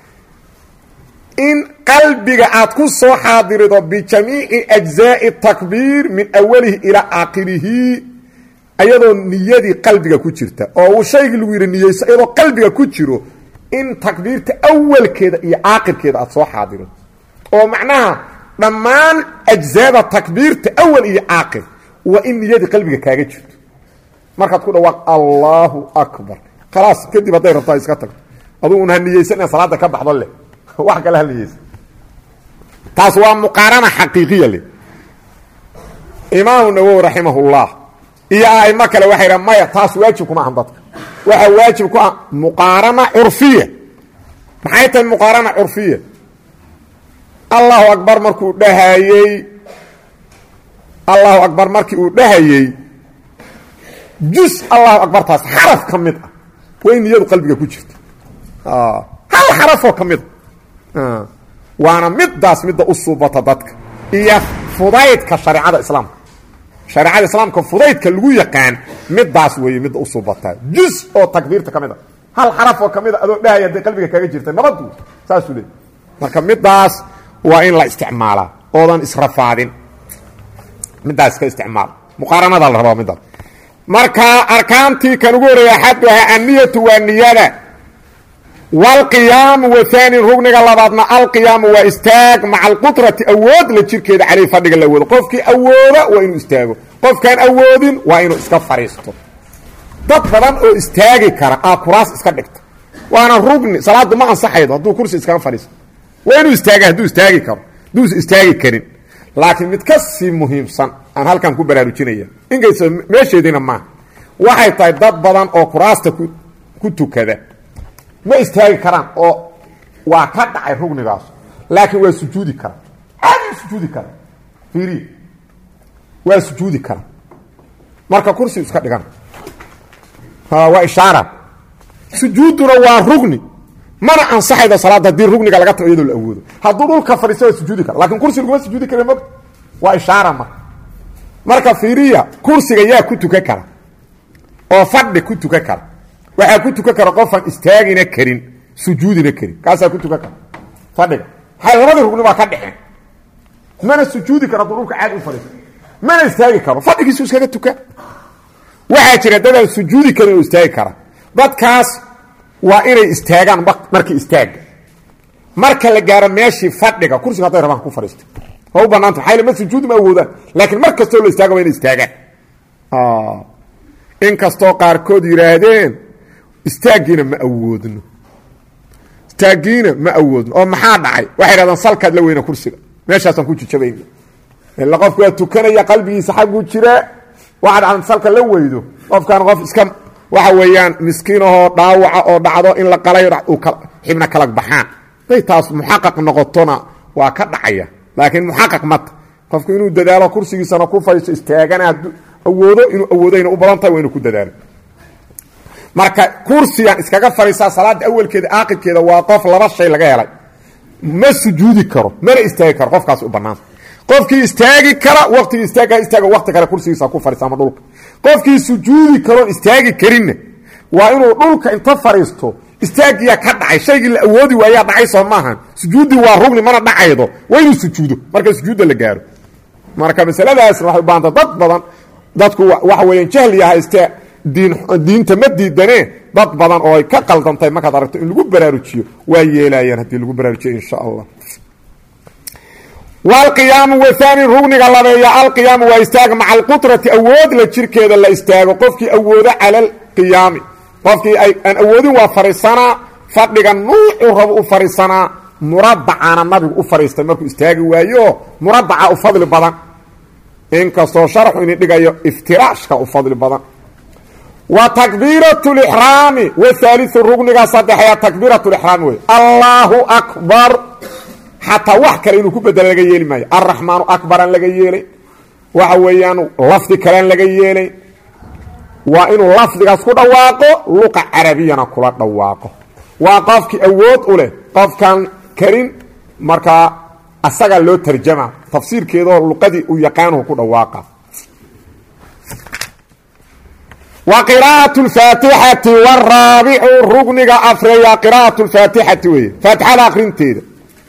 in qalbiga aad ku soo xaadirido bi jami'i ajzaa'i takbir min awwalihi ila aakhirihi ayadoo niyadii qalbiga ku jirta oo uu shaygi lagu yiri niyeyso ayadoo qalbiga ku jiro in takbiirta awwalkeeda iyo aakhirkeeda aad soo xaadirido oo macnaha dhammaan ajzaada takbiirta awwal iyo aakhir wa in niyadii qalbiga kaaga jirto markaad ku dhawaaq Allahu akbar خلاص kadib haday rabtaa iska tag aduu una niyeysan salaada ka baxdo leh wax kale haliyeysan taas waa muqaarana xaqiiqiye leh imaam nawawi rahimahullah iyo ay ma kale waxay ramayaan taas waajib kuma ahan dadka waxa waajib ku ah muqaarana urfiye maxay tahay muqaarana urfiye Allahu akbar markuu dhahayay Allahu akbar markii uu dhahayay juz Allahu akbar taas xaraf kamid ah way niyadu qalbiga ku jirta ah hal xaraf oo kamid ah waana midaas midda usubata dadka iyo fudaydka shariicada islaamka shariicada islaamka fudaydka lagu yaqaan midaas way midda usubata juz oo takbiirta kamid ah hal xaraf oo kamid ah adoo dhahaya de qalbiga kaga jirta nabadu saas u leeyahay marka midaas waa in la isticmaalaa oodan israfaadin midaas ka isticmaal muqaaranada la rabo midaas marka arkaantii kan ugu horeeya xadwaha anniyatu wa niyada wal qiyam wa thani rugniga labaadna al qiyam wa istaag ma'a al qudrati awood la jirkeeda calay fadhiga la wado qofkii awooda waa inuu istaago qofkan awoodin waa inuu iska fariisto dad badan oo istaagi kara aa kuraas iska dhigta waana rugni salaadu ma ansaxaydo hadduu kursi iska fariisto waa inuu istaaga hadduu istaagi karo hadduu istaagi karin laakiin mid ka sii muhiimsan aan halkan ku baraarujinaya ingayso meesheedina ma waxay tahay dad badan oo kuraasta ku ku tukada ma istaagi karaan oo waa ka dhacay rugnigaas laakiin waa sujuudi karaan caadi sujuudi kara fiiri waa sujuudi kara marka kursi iska dhigan ha waa ishaara sujuuduna waa rugni mana ansaxayda salaada hadii rugniga laga tago iyadoo la awoodo hadduu dhulka fadhiisto waa sujuudi kara laakiin kursi laguma sujuudi kara mag waa ishaara marka marka fiiriya kursiga yaa ku tukan kara oo fadhi ku tukan kara waxaa ku tukan kara qofan istaagina karin sujuudina karin kaasaa ku tukan kara fadhiga hay labada rugni baa ka dhexeen mana sujuudi kara dhulka caadi u fadhiisto mana istaagi karo fadhigiisu iskaga tukan waxaa jira dad aan sujuudi karin oo istaagi kara dadkaas waa inay istaagaan markii istaaga marka la gaaro meeshii fadhiga kursiga haday rabaan ku fadhiisto oo u banaanta xayla ma sujuudi ma awoodaan laakiin mar kastoo la istaago waa inay istaagaan ah in kastoo qaarkood yiraahdeen istaagiina ma awoodno istaagiina ma awoodno oo maxaa dhacay waxay yiraahdaan salkaad la weyna kursiga meeshaasaan ku jijabayna ila qofku waa tukanaya qalbigiisa xagu jira waxa aan salka la weydo qofkan qof iska waxa weeyaan miskiinoo dhaawaca oo dhacdo in la qalay uu xibna kala baxaan bay taas muhaqqaq noqotona waa ka dhacaya laakiin muhaqqaq mat qofku inuu dadaalo kursigiisana ku fadhiisto istaagana awoodo inuu awoodayna u badan tahay waa inuu ku dadaalo marka kursigan iskaga fadhiisa salaada awalkeeda aakhirkeeda waa qof laba shay laga helay ma sujuudi karo mana istaagi karo qofkaas u banaan qofkii istaagi kara waqti istaaga istaaga waqti kale kursigiisa ku fadhiisa ama dhulka qofkii sujuudi karo istaagi karin waa inuu dhulka inta fariisto istaagiya ka dhacay shaygi la awoodi waaya dhacay soo maahan sujuudi waa rugni mana dhacaydo waa inuu sujuudo marka sujuuda la gaaro marka masaladaas waxa u baahan dad badan dadku waxa weeyaan jahli yahay ista diin diinta ma diidane dad badan oo ay ka qaldantay marka aragto in lagu baraarujiyo waa yeelayaan hadii lagu baraarujiyo insha Allah والقيام وثاني رغنغ لبيا القيام واستاغ مع القدرة أود لجيركيدا لا استاغ قفكي أود على القيام قفكي أي أن أود وفرسنا فدغ نوع رب وفرسنا مربع انا نبي وفرست marku istaagi waayo مربع ufadl badan in kasto sharx in dhigayo iftiraashka ufadl badan wa takbiratu al-ihram wa thalith rugniga saddex takbiratu al-ihram Allahu akbar حتى wax kale inuu ku bedel laga yeeli maayo arrahmaanu akbar an laga yeelay waxa weeyaan lafdi kale laga yeelay waa inuu lafdigaas ku dhawaaqo luqa arabiyana kula dhawaaqo waa qofki awood u leh qofkan karin marka asaga loo tarjuma tafsiirkeedo luqadii uu yaqaano ku dhawaaqa wa qira'atu al-fatihati war-rabi'u rugniga afriya qira'atu al-fatihati way fatihada aqrinteeda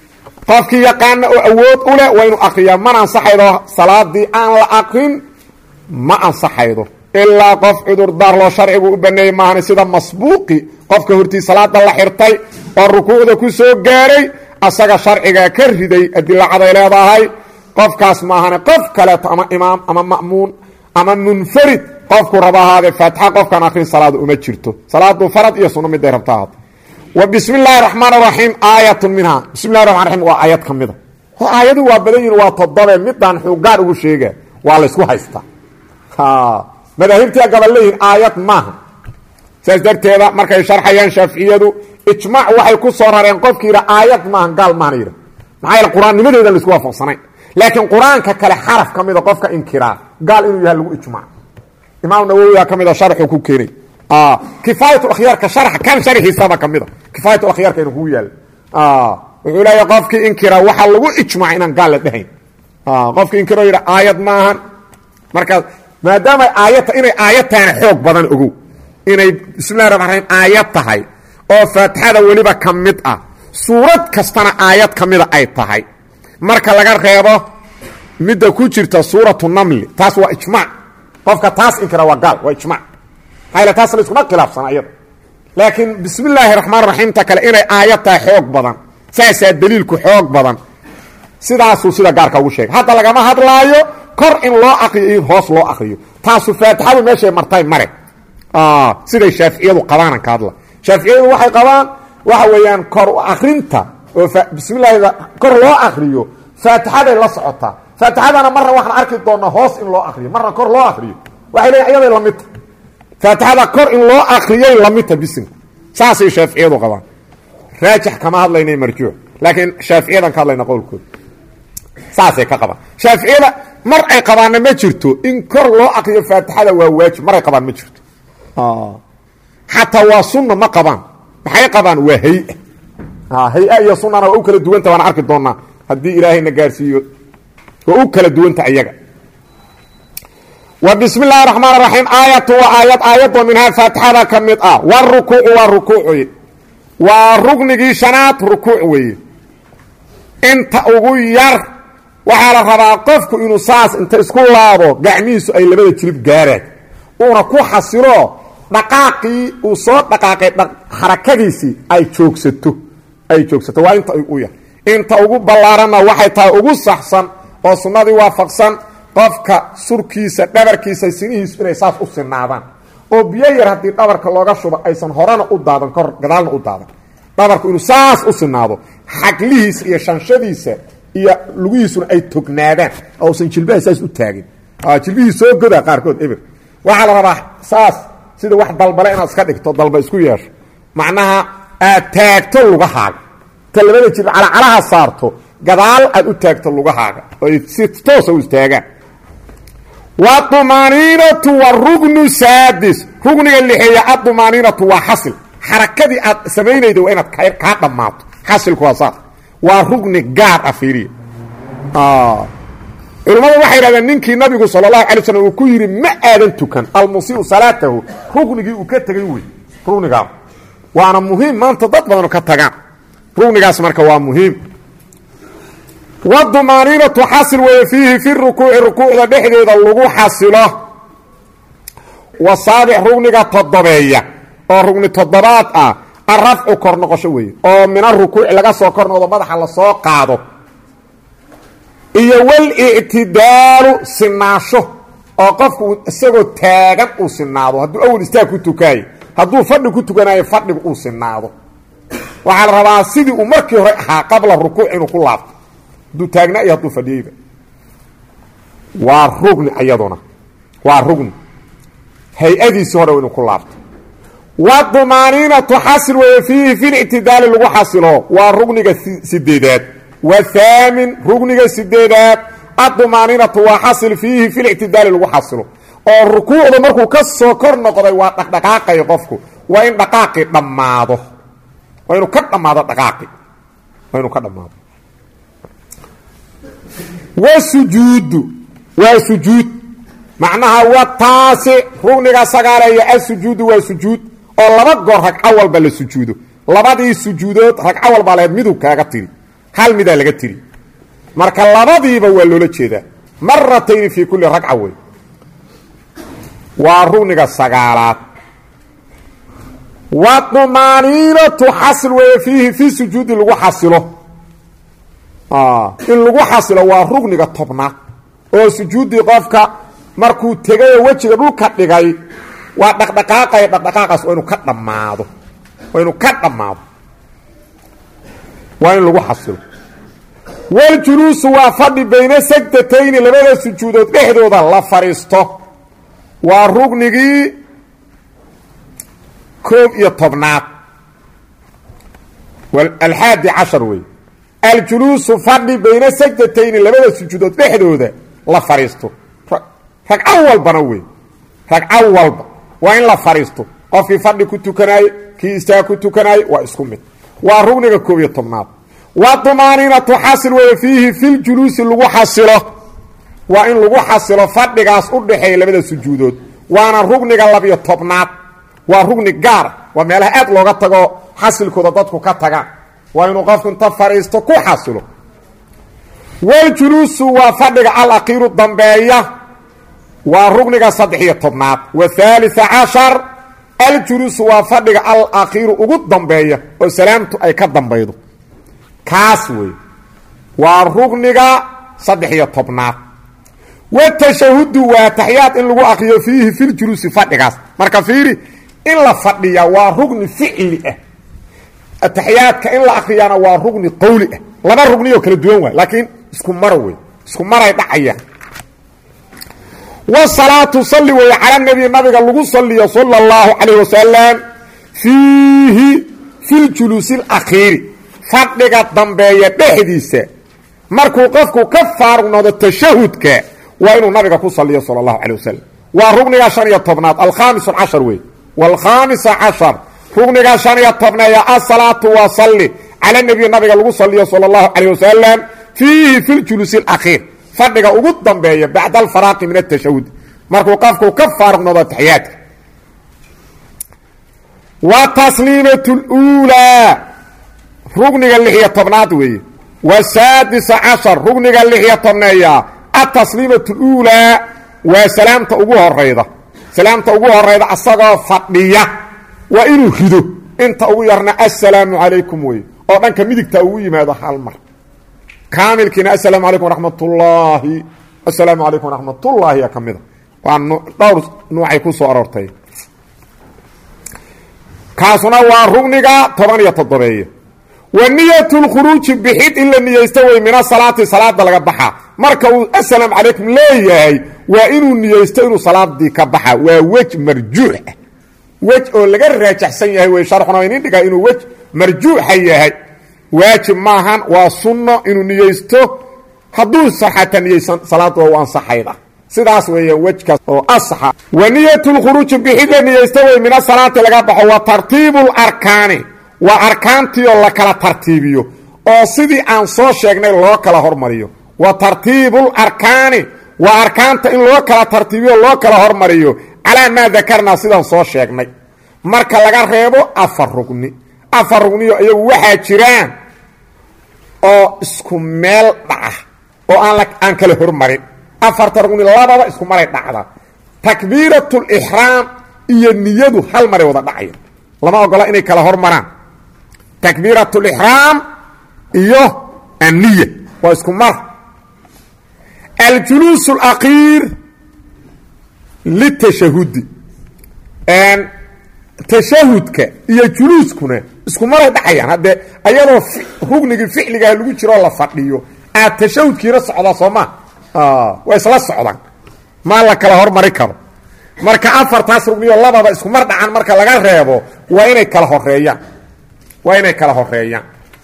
qofkii yaqaan oo awood u leh waa inuu akhriyo ma ansaxaydo salaadii aan la aqrin ma ansaxaydo illa qof cudur dar loo sharcigu u baneeyay maahan sida masbuuqi qofka hortii salaada la xirtay oo rukuucda ku soo gaaray asaga sharciga ka riday adilada leedahay qofkaas maahan qof kale ama imaam ama ma'muun ama munfarid qofku rabahaade faatiha qofkan akhrin salaadu uma jirto salaadu farad iyo sunno mid ay rabtaa وبسم الله الرحمن الرحيم آية منها بسم الله الرحمن الرحيم وآيات كمدة هو آيات وابدين واتضبع مدان حقار وشيغة والله اسكو هايستا ها مذاهبتي قبل لهم آيات ماها سيسدرت هذا مركز شرحيان شافعية اجماع وحي كسورة ينقف كيرا آيات ماها قال ما نيرا معايا القرآن نمده إذا الاسكوها فوصنين لكن قرآن ككال حرف كمدة قفك انكرا قال إنه يهلو اجماع إمام نووي كمدة شرح وكوكيري اه كفايه الاخيار كشرح كان شرحي سبا كميده كفايه الاخيار كانوا هو يال اه ولا يقفك انكرا waxa lagu ijmaac inaan gaal dhahayn اه qofka inkiro yira aayad maahan marka maadaama aayad inay aayadtaan xoog badan ugu inay bismillaahir rahmaanir rahiim aayad tahay oo faatixada waliba kamid ah suurad kastana aayad kamid ay tahay marka laga reebo midda ku jirta suuratu naml taas waa ijmaac qofka taas inkira waa gaal waa ijmaac hayla taas la isku khilaaf sanayad laakiin bismillaahir rahmaanir rahiim ta kale inay aayadta xoog badan saasa daliilku xoog badan sidaas uu sida gaarka ugu sheegay hada laga ma hadlaayo kor in loo aqriyo hoos loo aqriyo taas faatixadu meeshay martay mare ah sida shaafiiciyadu qabaan ka hadla shaafiiciyadu waxay qabaan waxa weeyaan kor aqrinta oo bismillaahir kor loo aqriyo faatixada la socota faatixadana marna waxaan arki doonaa hoos in loo aqriyo marna kor loo aqriyo waxay leeyahay iyada la mid فاتحة كور إن الله أخريي لميت بسم ساسي شافعيه قبان راجح كما هذا ليني مرجوع لكن شافعيه كان لينا قول كل saasay ka qabaan shaaficiyada mar ay qabaanna ma jirto in kor loo aqriyo faatixada waa waajib mar ay qabaan ma jirto xataa waa sunna ma qabaan maxay qabaan waa hay-a hay-a iyo sunnana waa u kala duwanta waan arki doonaa haddii ilaahayna gaarsiiyo waa u kala duwanta iyaga wa bismi illaahi raxmaan raxiim aayatu waa aayad aayadoo minhaa faatixada ka mid ah warukuucu waa rukuuc waa rugnigii shanaad rukuuc weeye inta ugu yar waxaa la rabaa qofku inuu saas inta isku laabo gacmihiisu ay labada jilib gaaraan uuna ku xasilo dhaqaaqii uu soo dhaqaaqay xarakadiisii ay joogsato ay joogsato waa inta ugu yar inta ugu ballaaranna waxay tahay ugu saxsan oo sunnadii waafaqsan qofka surkiisa dhabarkiisa sinihiisu inay saas u sinaadaan oo biyo yar haddii dhabarka looga shubo aysan horena u daadan kor gadaalna u daadan dhabarku inuu saas u sinaado xaglihiisa iyo shanshadiisa iyo lugihiisuna ay tognaadaan ousan jilbaha saas u taagin jilbihii soo godaa qaarkood eber waxaa la rabaa saas sida wax dalbale inaad iska dhigto dalba isku yeesho macnaha aad taagto lugahaaga ta labada jilb calacalaha saarto gadaal aad u taagto lugahaaga oo si toosa u istaagaan wadumaaniinatu wa rugnu saadis rugniga lixeeya adumaaniinatu waa xasil xarakadii aad samaynayda waa inaad kaa dhammaato xasilku waa saas waa rugni gaar ah fiiriya culimmadu waxay yidhahdeen ninkii nabigu sala allahu alay slam uu ku yidhi ma aadan tukan almusiiu salaatahu rugnigii uu ka tegay wey rugnigaas waana muhiim maanta dad badano ka tagaan rugnigaas marka waa muhiim wadumaaniinatu xasil weeye fiihi fi rukuuci rukuucda dhexdeeda lagu xasilo wasaabic rugniga toddobeeya oo rugni toddobaad ah arafcu kor noqosho weeye oo mina rukuuci laga soo kor noqdo madaxa lasoo qaado iyo walictidaalu sinaasho oo qofku isagoo taagan uu sinaado hadduu awal istaag ku tukaayo hadduu fadhi ku tukanayo fadhigu uu sinaado waxaa la rabaa sidii uu markii hore ahaa qabla rukuuc inuu ku laabto hadduu taagna iyo hadduu fadhiyeyba waa rugni iyaduna waa rugni hay-adiisii hore inuu ku laabto wadumaaniinatu xasil weeye fiihi filictidaali lagu xasilo waa rugniga sideedaad wathaamin rugniga sideedaad adumaaniinatu waa xasil fiihi filictidaali lagu xasilo oo rukuucda markuu ka soo kor noqday waa dhaqdhaqaaqay qofku waa in dhaqaaqii dhammaado waa inuu ka dhammaado dhaqaaqi waa inuu ka dhammaado wasujuudu waa sujuud macnaha wa taasi rugniga sagaaleeya asujuudu waa sujuud oo laba goor ragco walba la sujuudo labadii sujuudood ragco walbaa lahayd miduu kaaga tiri hal midaa laga tiri marka labadiiba waa loola jeedaa maratayni fii kulli ragca wey waa rugniga sagaalaad wadumaaniinatu xasil weeye fiihi fi sujuudi lagu xasilo in lagu xasilo waa rugniga tobnaad oo sujuuddii qofka markuu tegayoo wejiga dhulka dhigay waa dhaqdhaqaaqaya dhaqdhaqaaqaas waa inuu ka dhammaado waa inuu ka dhammaado waa in lagu xasilo waljuluusu waa fadhi bayna sajdatayni labada sujuudood dhexdooda la fadhiisto waa rugnigii koob iyo tobnaad alxaadi cashar wey aljuluusu fadhi bayna sajdatayni labada sujuudood dhexdooda la fadhiisto ragco walbana wey ragco walba waa in la fadhiisto qofkii fadhi ku tukanaaye kii istaag ku tukanaaye waa isku mid waa rugniga koob iyo tobnaad wadumaaniinatu xasil weeye fiihi filjuluusi lagu xasilo waa in lagu xasilo fadhigaas u dhaxeeya labada sujuudood waana rugniga labiyo tobnaad waa rugni gaara waa meelaha aad looga tago xasilkooda dadku ka tagaan waa inuu qofku inta fadhiisto ku xasilo waljuluusu waa fadhiga alakiiru dambeeya waa rugniga saddex iyo tobnaad wathaalia cashar aljuluusu waa fadhiga alakhiiru ugu dambeeya oo salaamtu ay ka dambaydo kaas wey waa rugniga saddex iyo tobnaad watashahudu waa taxiyaad in lagu akriyo fiihi filjuluusi fadhigaas marka fiiri in la fadhiya waa rugni ficli ah ataxiyaadka in la akriyaana waa rugni qowli ah laba rugnioo kala duwan waay laakiin isku maro wey isku maray dhacayaan wasalaatu salli weeye cala nabi nabiga lagu saliyo sala allahu calayh wasalam fiihi filjuluusi alakhiiri fadhiga dambeeya dhexdiisa markuu qofku ka faaruq noqdo tashahudka waa inuu nabiga ku saliyo sala allahu calay wasalam waa rugniga shan iyo tobnaad alkhaamis cashar wey waalkhaamisa cashar rugniga shan iyo tobneeya asalaatu waa salli cala nebiy nabiga lagu saliyo sala allahu calayh wasalam fiihi fi ljuluusi alakhiir fadhiga ugu dambeeya bacda alfaraaqi min atashahud markuu qofku ka faaruq noqdo taxiyaadka wa tasliimatu luulaa rugniga lix iyo tobnaad weeye wasaadisa cashar rugniga lix iyo tobneeya atasliimatu luulaa waa salaamta ugu horayda salaamta ugu horayda asagoo fadhiya waa inuu rido inta ugu yarna assalaamu calaykum wey oo dhanka midigta ugu yimaado hal mar kaamilkiina assalaamu calaykum waraxmatullaahi assalaamu calaykum waraxmatullaahi yaa ka mida waa dhowr nuucay ku soo aroortay kaasuna waa rugniga toban iyo toddobeeye wa niyatu lkhuruuji bixid in la niyeysto wey mina salaati salaada laga baxa marka uu assalaamu calaykum leeyahay waa inuu niyeysto inuu salaadii ka baxa waa wej marjuux ah wej oo laga raajaxsan yahay wey sharxuna inin dhigaa inuu wej marjuuxa yahay waajib maahan waa sunno inuu niyeysto hadduu saxata niyeysan salaada waa u ansaxayda sidaas weeyaan wejkaas oo asaxa wa niyatu lkhuruuji bixid la niyeysto wey mina salaati laga baxo wa tartiibu larkaani waa arkaantii oo la kala tartiibiyo oo sidii aan soo sheegnay loo kala hormariyo wa tartiibu larkaani waa arkaanta in loo kala tartiibiyo loo kala hormariyo calaa maa dakarnaa sidaan soo sheegnay marka laga reebo afar rugni afar rugniyo iyagu waxaa jiraan oo isku meel dhaca oo aan aan kala hormarin afarta rugni lababa isku maray dhacda takbiiratu lixraam iyo niyadu hal maray wada dhacaya lama ogola inay kala hormaraan takbiiratu lixraam iyo anniya waa isku mar aljuluus alakhiir litashahudi tashahudka iyo juluuskuna isku maray dhacayaan haddee ayadoo rugnigii ficligaah lagu jiroo la fadhiyo aad tashahudkiina socdaa soo maa waa isla socdaan maa la kala hormari karo marka afartaas rugniyo lababa isku mar dhacan marka laga reebo waa inay kala horeeyaan waa inay kala horeeyaan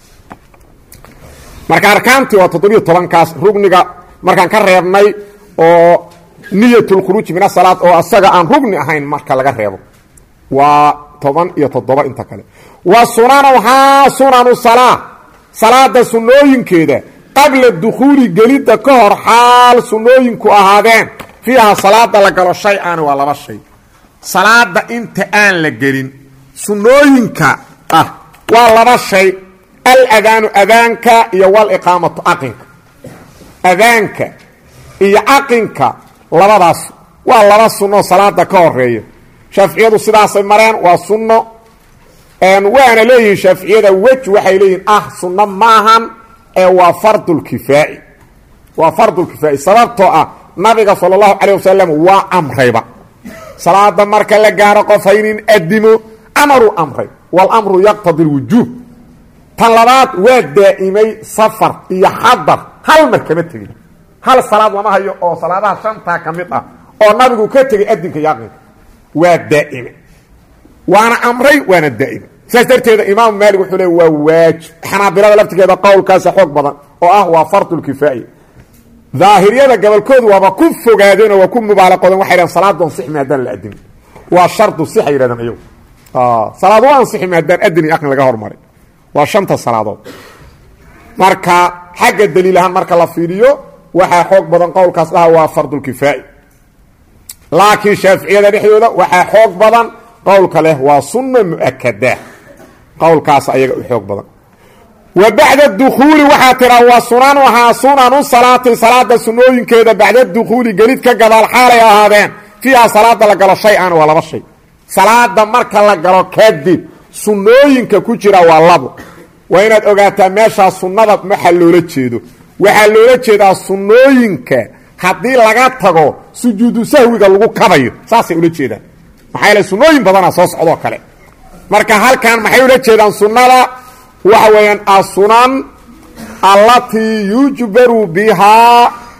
marka arkaantii waa toddobiyo tobankaas rugniga markaan ka reebnay oo niyatulkhuruuji min asalaad oo asaga aan rugni ahayn marka laga reebo waa toban iyo toddoba inta kale wa sunanahaa sunanu salaa salaada sunnooyinkeeda qabla dukhuuli gelidda ka hor xaal sunnooyinku ahaadeen fiiha salaada la galo shay aani waa laba shay salaada inta aan la gelin sunnooyinka ah waa laba shay aladaanu adaanka iyo waliqaamatu aqinka adaanka iyo aqinka labadaas waa laba sunno salaada ka horeeya shaaficiyadu sidaasay mareen waa sunno waana leeyihiin shaaficiyada wej waxay leeyihiin ah sunno maahan ee waa fardulkifaa'i waa fardulkifaa'i sababtoo ah nabiga sala allahu calayh wasalam waa amrayba salaada marka la gaaro qof haynin adimo amaruu amray walamru yaqtadi lwujuub tan labaad waa daa'imay safar iyo xadar hal mar kama tegin hal salaad lama hayo oo salaadaha shantaa ka mid ah oo nabigu ka tegay adinka iyo aqinka waa daa'ime waana amray waana daa'ime saas darteeda imaamu maalik wuxuu le waa waajib xanaabilada laftigeeda qowlkaasa xoog badan oo ah waa fardulkifaa'i daahiriyada gobolkoodu waaba ku fogaadeenoo waa ku mubaalaqoodeen waxay dhahen salaadu ansixmi haddaan la adin waa shardu sixa yidhahdeen iyagu salaad u ansiximi haddaan adin iyo aqin laga hormaray waa shanta salaadood marka xagga daliil ahaan marka la fiiriyo waxaa xoog badan qowlkaas dhaha waa fardulkifaa'i laakiin shaaficiyada dhexdooda waxaa xoog badan qowlka leh waa sunna mu'akada qowlkaas ayaga u xoog badan wa bacda dukhuuli waxaa tiraa wa sunanuhaa sunanu salaati salaada sunnooyinkeeda bacda dukhuuli gelid ka gadaal xaalay ahaadeen fiiha salaada la galo shay aan waa laba shay salaada marka la galo kadib sunnooyinka ku jira waa labo waa inaad ogaataa meeshaa sunnada maxaa loola jeedo waxaa loola jeedaa sunnooyinka haddii laga tago sujuudu sahwiga lagu kabayo saasay ula jeedaan maxaa yeele sunnooyin badanaa soo socdoo kale marka halkan maxay ula jeedaan sunnada waxa weeyaan asunan allatii yujbaru bihaa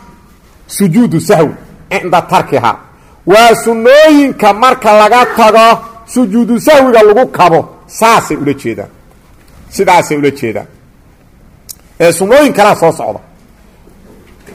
sujuudu sahwi cinda tarkihaa waa sunnooyinka marka laga tago sujuudu sahwiga lagu kabo saasay ula jeedaan sidaasay ula jeedaan ee sunnooyin kalaa soo socda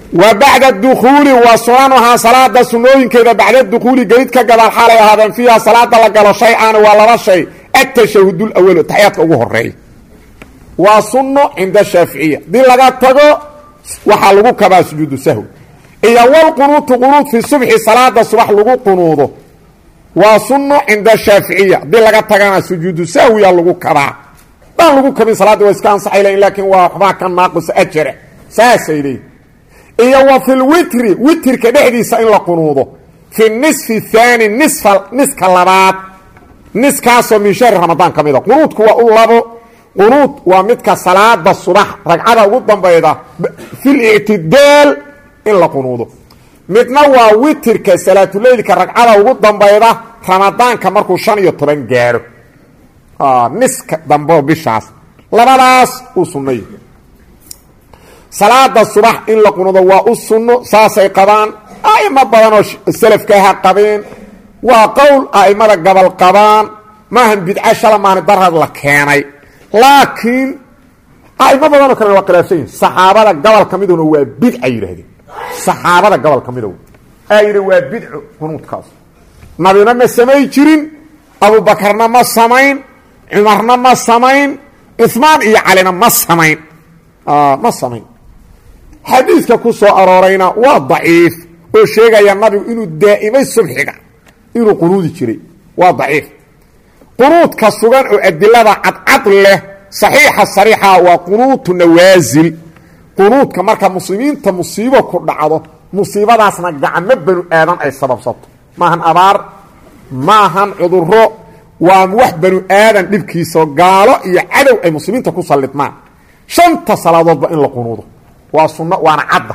wa bacda dukuuli wa sunanuhaa salaada sunooyinkeeda bacda dukuuli gelid ka gadaal xaalay ahaadeen fiiha salaada la galo shay-aan waa laba shay atashahud اlawal taxiyaadka ugu horeeya waa sunno cinda shaaficiya hadii laga tago waxaa lagu kabaa sujuudu sahwi iyo wlqunuutu qunuud fi subxi salaada subax lagu qunuudo waa sunno cinda shaaficiya hadii laga tagana sujuudu sahwiya lagu kabaa daan lagu kabin salaada waa iska ansaxay lain laakiin waa waxbaa ka naaqisa ajra saasay leeyihin iyo wa fi lwitri witrka dhexdiisa in la qunuudo fi nisfi haani nisfa niska labaad niskaasoo min shahri ramadaan ka mida qunuudku waa u labo qunuud waa midka salaada subax ragcada ugu dambayda fi lictidaal in la qunuudo midna waa witrka salaatuleylka ragcada ugu dambayda ramadaanka markuu shan iyo toban gaaro niska dambo bishaas labadaas uu sunnay salaada subax in la qunuudo waa u sunno saasay qabaan a'imo badan oo salafkaaha qabeen waa qowl a'imada gobol qabaan maahan bidca shala maani darad la keenay laakiin a'imo badanoo kale waa khilaafsan yihin saxaabada gobol ka miduna waa bidca yidhaahdeen saxaabada gobol ka midow aa yidhi waa bidco qunuudkaas nabina ma samay jirin abubakarna ma samayn cumarna ma samayn cumaan iyo calina ma samayn ma samayn xadiidka ku soo aroorayna waa daciif oo sheegaya nabigu inuu daa'imay subxiga inuu qunuudi jiray waa daciif qunuudka sugan oo adilada cadcad leh saxiixa sariixa waa qunuutu nawaasil qunuudka marka muslimiinta musiibo ku dhacdo musiibadaasna gacmo banu aadan ay sababsato maahan abaar maahan cuduro waa wax banu aadan dhibkiisa gaalo iyo cadow ay muslimiinta ku sallidmaan shanta salaadoodba in la qunuudo waa sunno waana cadda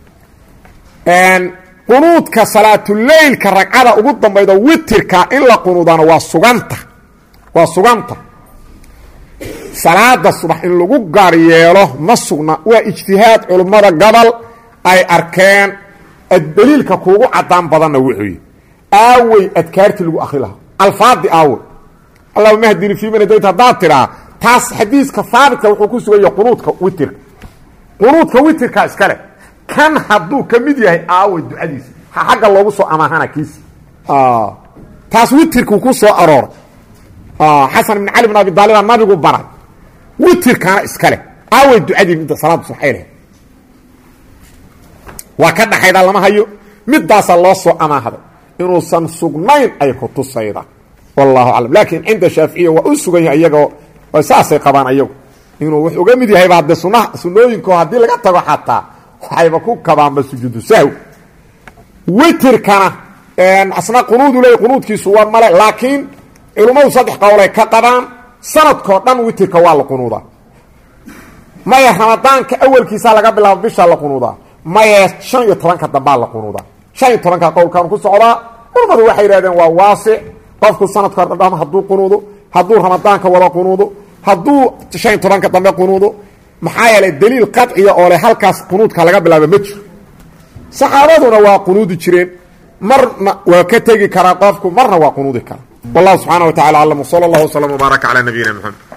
qunuudka salaatuleylka ragcada ugu dambayda witirka in la qunuudana waa suganta waa suganta salaada subax in lagu gaar yeelo ma sugna waa ijtihaad culummada gobol ay arkeen daliilka kuugu cadaan badanna wuxuu aawey adkaartii lagu akri lahaa alfaadi aawey allahuma hdini fii man hadayta haddaad tidhaa taas xadiiska haabitka wuxuu ku suganya qunuudka witirka qunuudka witirka iskale kan hadduu ka mid yahay aawey ducadiisa ha xagga loogu soo amaahana kiisi taas witirkuu ku soo arooray xasan ibn cali bn abi daaliba nabigu baray witirkaana iskale aawey ducadii midda salaada subaxay leh waa ka dhaxayda lama hayo midaasaa loo soo amaahday inuusan sugnayn ay ku tusayda wallahu aclam laakiin cinda shaaficiya waa u sugan yahay iyagoo saasay qabaan ayagu inuu wax uga mid yahay baade sunnaha sunnooyinko haddii laga tago xataa waxayba ku kabaanba sujuudu sahw witirkana asna qunuudu leey qunuudkiisu waa male laakiin culummadu saddex qowlay ka qabaan sanadkoo dhan witirka waa la qunuudaa maya ramadaanka awalkiisa laga bilaabo bisha la qunuudaa maya shan iyo tobanka dambaa la qunuudaa shan iyo tobanka qowlkan ku socdaa culummadu waxay yidhahdeen waa waasic qofku sanadkoo dhan hadduu qunuudo hadduu ramadaanka wada qunuudo hadduu shan iyo tobanka dambe qunuudo maxaa yeelay daliil qadciya oo leh halkaas qunuudka laga bilaabo ma jiro saxaabaduna waa qunuudi jireen marna waa ka tegi karaa qofku marna waa qunuudi karaa والله سبحانه وتعالى أعلم وصلى الله وسلم وبارك على نبينا محمد